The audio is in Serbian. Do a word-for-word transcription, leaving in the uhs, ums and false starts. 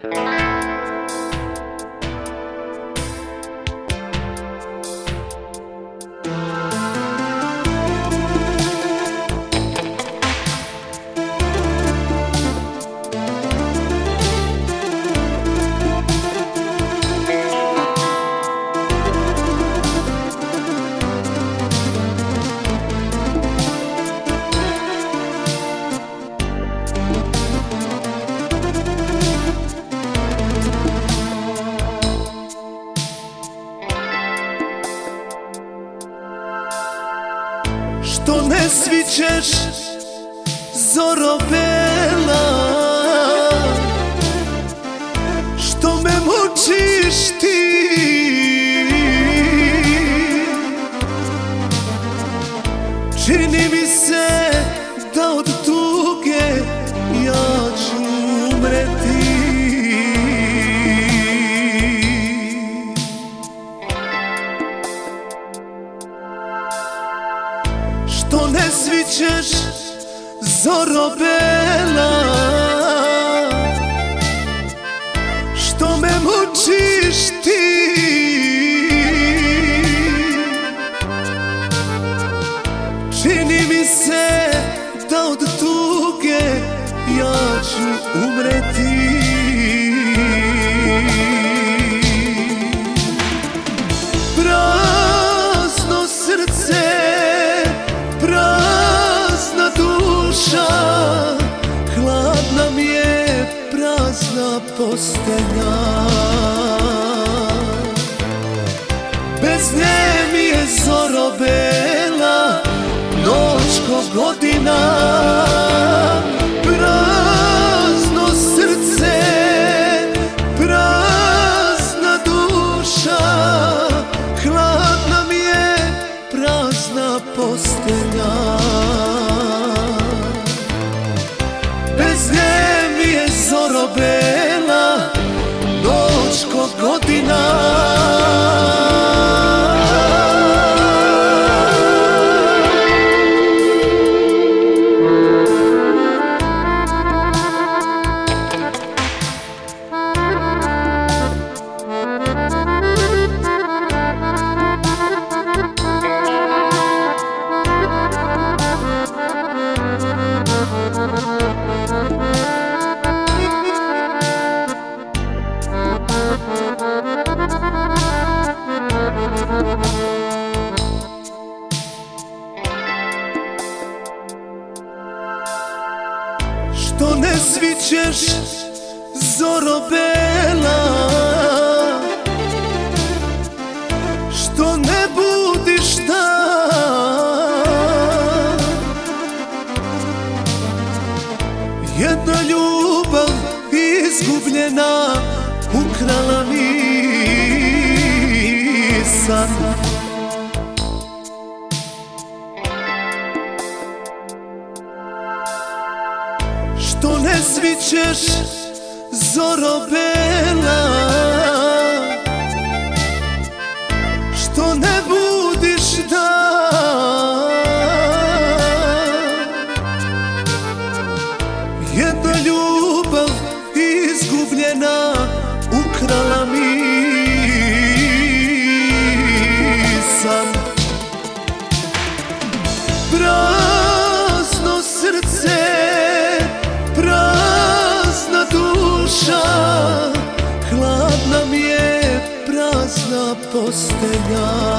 Što ne svićeš, zoro bela, što me mučiš ti, čini mi se da od tuge ja ću umreti. Što ne svićeš, zoro bela, što me mučiš ti, čini mi se da od tuge ja ću umreti. Prazno srce, prazna duša, hladna mi je prazna postelja. Bez nje mi je zoro bela, noć ko godina. Prazno srce, prazna duša, hladna mi je prazna postelja. Bez nje mi je zoro bela, noć ko godina. Što ne svićeš, zoro bela, što ne budiš dan, jedna ljubav izgubljena ukrala mi san. Što ne svićeš, zoro bela, što ne budiš dan, jedna ljubav izgubljena ukrala mi san. Prazno srce, prazna duša, hladna mi je prazna postelja.